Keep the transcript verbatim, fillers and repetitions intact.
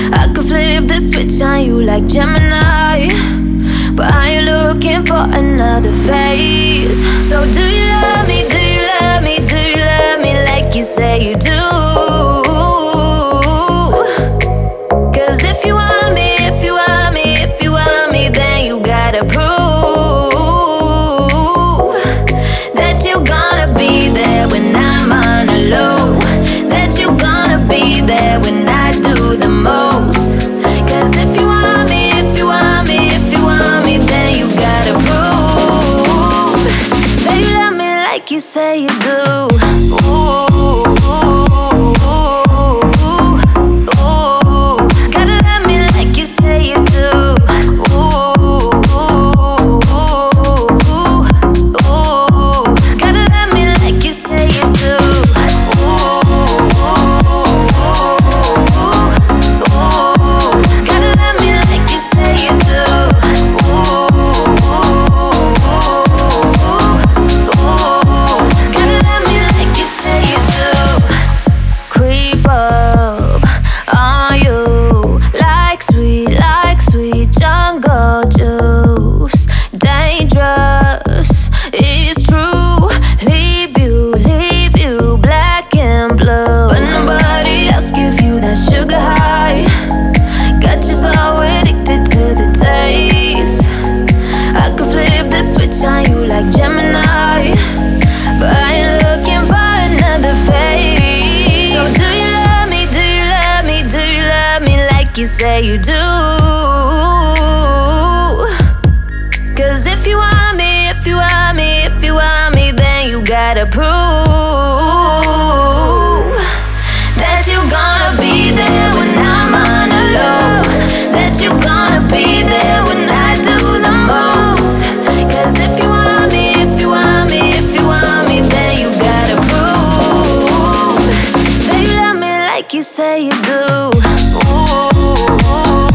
I could flip the switch on you like Gemini, but are you looking for another phase? So do you love me, do you love me, do you love me like you say you do? Cause if you want me, if you want me, if you want me, then you gotta prove that you're gonna be there when I'm on a low, that you're gonna be there when I do the most. Cause if you want me, if you want me, if you want me, then you gotta prove that you love me like you say you do. Ooh, ooh, ooh, ooh. Gotta love me like you say you do. Ooh, ooh, ooh, ooh. Gotta love me like you say you do. Ooh, ooh, ooh, ooh. Gotta love me like you say you do. Ooh, ooh, ooh. Gotta love me like you say you do. Creep up on you like sweet, like sweet jungle juice. Dangerous, it's true. Leave you, leave you black and blue. But nobody else give you that sugar high. Got you so addicted to the taste. I could flip the switch on you like Gemini, but I ain't looking for another phase. So do you love me, do you love me, do you love me like you say you do? Cause if you want me, if you want me, if you want me, then you gotta prove that you're gonna be there when I'm on a low, that you're gonna be there when I do the most. Cause if you want me, if you want me, if you want me, then you gotta prove that you love me like you say you do. Ooh, ooh, ooh.